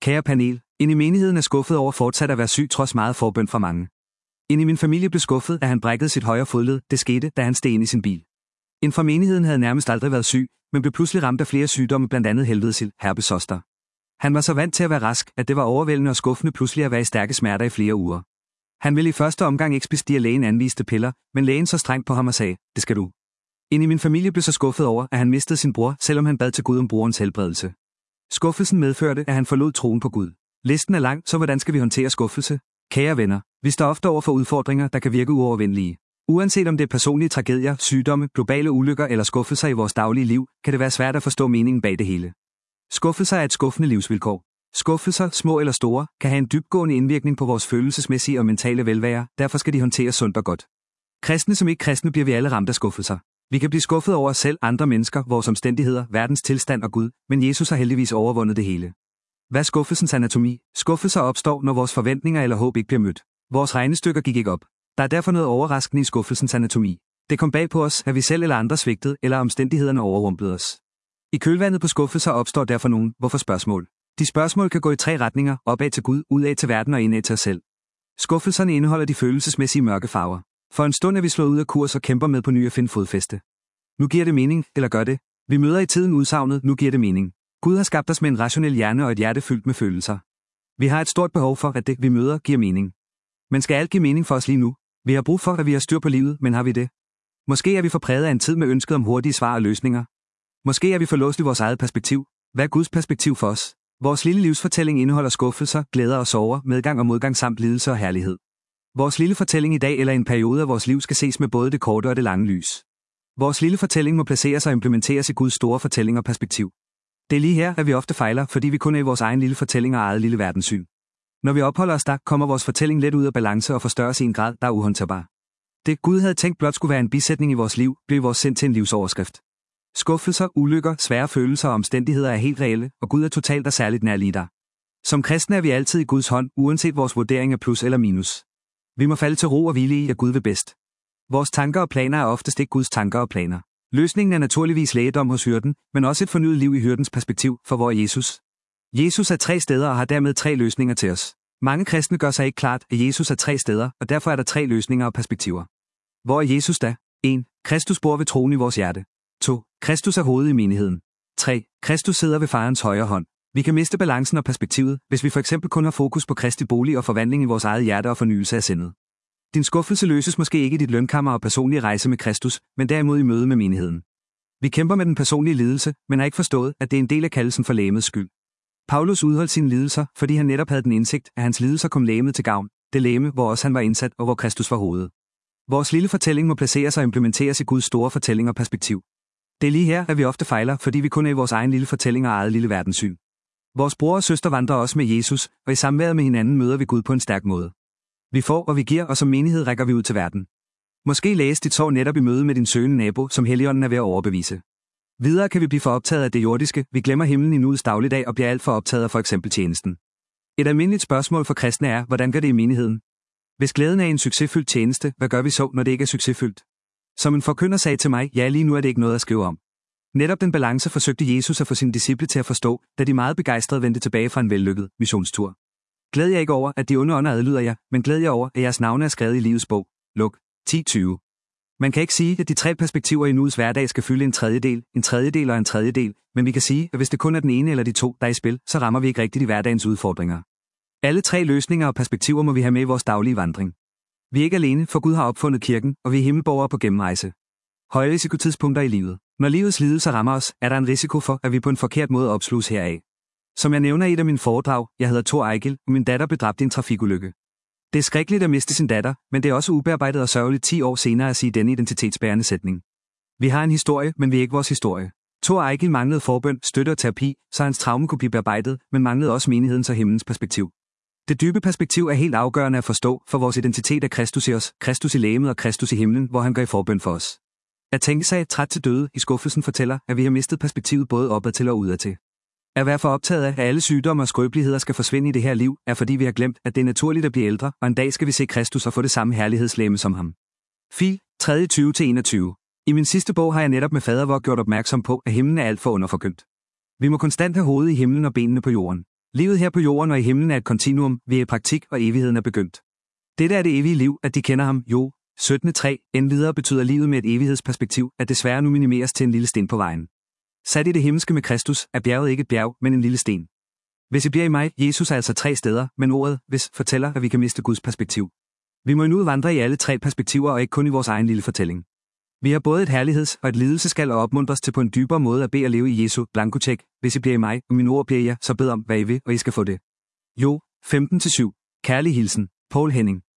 Kære panel, ind i menigheden er skuffet over fortsat at være syg trods meget forbøn fra mange. Ind i min familie blev skuffet, at han brækkede sit højre fodled. Det skete, da han steg ind i sin bil. En fra menigheden havde nærmest aldrig været syg, men blev pludselig ramt af flere sygdomme, blandt andet helvedesild, herpes zoster. Han var så vant til at være rask, at det var overvældende og skuffende pludselig at være i stærke smerter i flere uger. Han ville i første omgang ikke spise de af lægen anviste piller, men lægen så strengt på ham og sagde, det skal du. Ind i min familie blev så skuffet over, at han mistede sin bror, selvom han bad til Gud om brorens helbredelse. Skuffelsen medførte, at han forlod troen på Gud. Listen er lang, så hvordan skal vi håndtere skuffelse? Kære venner, vi står ofte over for udfordringer, der kan virke uovervindelige. Uanset om det er personlige tragedier, sygdomme, globale ulykker eller skuffelser i vores daglige liv, kan det være svært at forstå meningen bag det hele. Skuffelser er et skuffende livsvilkår. Skuffelser, små eller store, kan have en dybtgående indvirkning på vores følelsesmæssige og mentale velvære, derfor skal de håndteres sundt og godt. Kristne som ikke kristne bliver vi alle ramt af skuffelser. Vi kan blive skuffet over os selv, andre mennesker, vores omstændigheder, verdens tilstand og Gud, men Jesus har heldigvis overvundet det hele. Hvad er skuffelsens anatomi? Skuffelser opstår, når vores forventninger eller håb ikke bliver mødt. Vores regnestykker gik ikke op. Der er derfor noget overraskende i skuffelsens anatomi. Det kom bag på os, at vi selv eller andre svigtede, eller omstændighederne overrumplede os. I kølvandet på skuffelser opstår derfor nogle hvorfor-spørgsmål. De spørgsmål kan gå i 3 retninger, opad til Gud, udad til verden og indad til os selv. Skuffelserne indeholder de følelsesmæssige mørke farver. For en stund er vi slået ud af kurs og kæmper med på ny at finde fodfæste. Nu giver det mening, eller gør det. Vi møder i tiden udsagnet, nu giver det mening. Gud har skabt os med en rationel hjerne og et hjerte fyldt med følelser. Vi har et stort behov for, at det, vi møder, giver mening. Men skal alt give mening for os lige nu? Vi har brug for, at vi har styr på livet, men har vi det? Måske er vi for præget af en tid med ønsket om hurtige svar og løsninger. Måske er vi for låst i vores eget perspektiv. Hvad er Guds perspektiv for os? Vores lille livsfortælling indeholder skuffelser, glæder og sorger, medgang og modgang samt lidelse og herlighed. Vores lille fortælling i dag eller en periode af vores liv skal ses med både det korte og det lange lys. Vores lille fortælling må placeres og implementeres i Guds store fortælling og perspektiv. Det er lige her, at vi ofte fejler, fordi vi kun er i vores egen lille fortælling og eget lille verdenssyn. Når vi opholder os der, kommer vores fortælling let ud af balance og forstørres i en grad, der er uhåndterbar. Det Gud havde tænkt blot skulle være en bisætning i vores liv, blev vores sind til en livsoverskrift. Skuffelser, ulykker, svære følelser og omstændigheder er helt reelle, og Gud er totalt og særligt nær lige der. Som kristne er vi altid i Guds hånd, uanset vores vurdering af plus eller minus. Vi må falde til ro og hvile i, at Gud vil bedst. Vores tanker og planer er oftest ikke Guds tanker og planer. Løsningen er naturligvis lægedom hos hyrden, men også et fornyet liv i hyrdens perspektiv, for hvor er Jesus? Jesus er 3 steder og har dermed 3 løsninger til os. Mange kristne gør sig ikke klart, at Jesus er 3 steder, og derfor er der 3 løsninger og perspektiver. Hvor er Jesus da? 1. Kristus bor ved troen i vores hjerte. 2. Kristus er hovedet i menigheden. 3. Kristus sidder ved farens højre hånd. Vi kan miste balancen og perspektivet, hvis vi for eksempel kun har fokus på Kristi bolig og forvandling i vores eget hjerte og fornyelse af sindet. Din skuffelse løses måske ikke i dit lønkammer og personlige rejse med Kristus, men derimod i møde med menigheden. Vi kæmper med den personlige lidelse, men har ikke forstået, at det er en del af kaldelsen for legemets skyld. Paulus udholdt sine lidelser, fordi han netop havde den indsigt, at hans lidelser kom legemet til gavn, det legeme, hvor også han var indsat og hvor Kristus var hovedet. Vores lille fortælling må placeres og implementeres i Guds store fortælling og perspektiv. Det er lige her, at vi ofte fejler, fordi vi kun er i vores egen lille fortælling og eget lille verdenssyn. Vores bror og søster vandrer også med Jesus, og i samværet med hinanden møder vi Gud på en stærk måde. Vi får, og vi giver, og som menighed rækker vi ud til verden. Måske læs dit sorg netop i møde med din søgende nabo, som Helligånden er ved at overbevise. Videre kan vi blive for optaget af det jordiske, vi glemmer himlen i nuets dagligdag og bliver alt for optaget af for eksempel tjenesten. Et almindeligt spørgsmål for kristne er, hvordan gør det i menigheden? Hvis glæden er en succesfyldt tjeneste, hvad gør vi så, når det ikke er succesfyldt? Som en forkynder sagde til mig, ja, lige nu er det ikke noget at skrive om. Netop den balance forsøgte Jesus at få sine disciple til at forstå, da de meget begejstrede vendte tilbage fra en vellykket missionstur. Glæd jer ikke over, at de onde ånder adlyder jer, men glæd jer over, at jeres navne er skrevet i livets bog. Luk 10:20. Man kan ikke sige, at de 3 perspektiver i nuets hverdag skal fylde en tredjedel og en tredjedel, men vi kan sige, at hvis det kun er den ene eller de 2, der er i spil, så rammer vi ikke rigtigt i hverdagens udfordringer. Alle 3 løsninger og perspektiver må vi have med i vores daglige vandring. Vi er ikke alene, for Gud har opfundet kirken, og vi er himmelborgere på gennemrejse. Højrisikotidspunkter i livet. Når livets lidelser rammer os, er der en risiko for, at vi på en forkert måde opsluges heraf. Som jeg nævner i et af mine foredrag, jeg hedder Thor Eichel, og min datter blev dræbt i en trafikulykke. Det er skrækkeligt at miste sin datter, men det er også ubearbejdet og sørgeligt 10 år senere at sige denne identitetsbærende sætning. Vi har en historie, men vi er ikke vores historie. Thor Eichel manglede forbøn, støtte og terapi, så hans traume kunne blive bearbejdet, men manglede også menighedens og himlens perspektiv. Det dybe perspektiv er helt afgørende at forstå, for vores identitet er Kristus i os, Kristus i legemet og Kristus i himlen, hvor han gør i forbøn for os. At tænke sig træt til døde i skuffelsen fortæller, at vi har mistet perspektivet både opad til og udad til. At være for optaget af, at alle sygdomme og skrøbeligheder skal forsvinde i det her liv, er fordi vi har glemt, at det er naturligt at blive ældre, og en dag skal vi se Kristus og få det samme herlighedslegeme som ham. Fil 30-20-21. I min sidste bog har jeg netop med fadervor gjort opmærksom på, at himlen er alt for underforkyndt. Vi må konstant have hovedet i himlen og benene på jorden. Livet her på jorden og i himlen er et kontinuum, vi er i praktik, og evigheden er begyndt. Dette er det evige liv, at de kender ham, Jo. 17:3. Endvidere betyder livet med et evighedsperspektiv, at desværre nu minimeres til en lille sten på vejen. Sat i det himmelske med Kristus, er bjerget ikke et bjerg, men en lille sten. Hvis I bliver i mig, Jesus er altså 3 steder, men ordet, hvis, fortæller, at vi kan miste Guds perspektiv. Vi må nu vandre i alle 3 perspektiver og ikke kun i vores egen lille fortælling. Vi har både et herligheds- og et lidelseskald og opmuntres til på en dybere måde at bede at leve i Jesu blankocheck. Hvis I bliver i mig, og mine ord bliver I jer, så bed om, hvad I vil, og I skal få det. Jo. 15-7. Kærlig hilsen, Paul Henning.